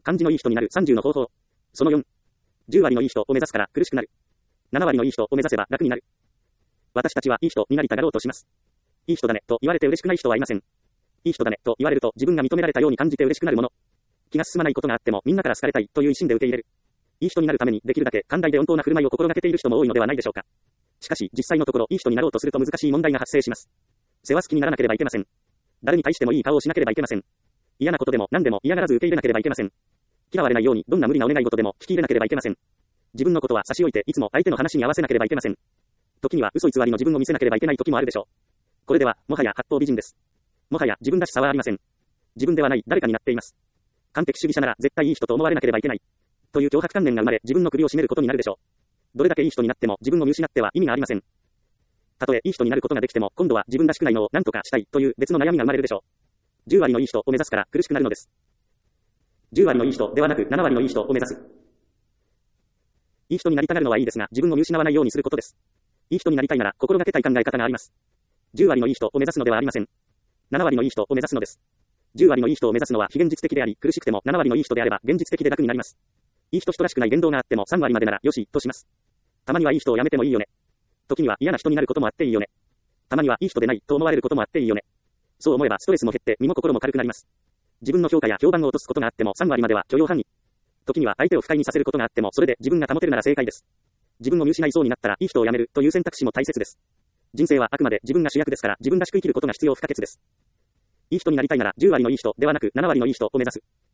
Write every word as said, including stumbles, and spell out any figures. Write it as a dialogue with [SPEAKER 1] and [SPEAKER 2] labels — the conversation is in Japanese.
[SPEAKER 1] 感じのいい人になるさんじゅうの方法。そのよん。じゅう割のいい人を目指すから苦しくなる。なな割のいい人を目指せば楽になる。私たちはいい人になりたがろうとします。いい人だねと言われて嬉しくない人はいません。いい人だねと言われると自分が認められたように感じて嬉しくなるもの。気が進まないことがあってもみんなから好かれたいという一心で受け入れる。いい人になるためにできるだけ寛大で温当な振る舞いを心がけている人も多いのではないでしょうか。しかし実際のところいい人になろうとすると難しい問題が発生します。世話好きにならなければいけません。誰に対してもいい顔をしなければいけません。嫌なことでも何でも嫌がらず受け入れなければいけません。嫌われないようにどんな無理なお願い事でも聞き入れなければいけません。自分のことは差し置いていつも相手の話に合わせなければいけません。時には嘘偽りの自分を見せなければいけない時もあるでしょう。これではもはや八方美人です。もはや自分らしさはありません。自分ではない誰かになっています。完璧主義者なら絶対いい人と思われなければいけない。という脅迫観念が生まれ自分の首を絞めることになるでしょう。どれだけいい人になっても自分を見失っては意味がありません。たとえいい人になることができても今度は自分らしくないのを何とかしたいという別の悩みが生まれるでしょう。じゅう割のいい人を目指すから苦しくなるのです。じゅう割のいい人ではなくなな割のいい人を目指す。いい人になりたがるのはいいですが自分を見失わないようにすることです。いい人になりたいなら心がけたい考え方があります。じゅう割のいい人を目指すのではありません。なな割のいい人を目指すのです。じゅう割のいい人を目指すのは非現実的であり苦しくてもなな割のいい人であれば現実的で楽になります。いい人人らしくない言動があってもさん割までならよしとします。たまにはいい人をやめてもいいよね。時には嫌な人になることもあっていいよね。たまにはいい人でないと思われることもあっていいよね。そう思えばストレスも減って身も心も軽くなります。自分の評価や評判を落とすことがあってもさん割までは許容範囲。時には相手を不快にさせることがあってもそれで自分が保てるなら正解です。自分を見失いそうになったらいい人をやめるという選択肢も大切です。人生はあくまで自分が主役ですから自分らしく生きることが必要不可欠です。いい人になりたいならじゅう割のいい人ではなくなな割のいい人を目指す。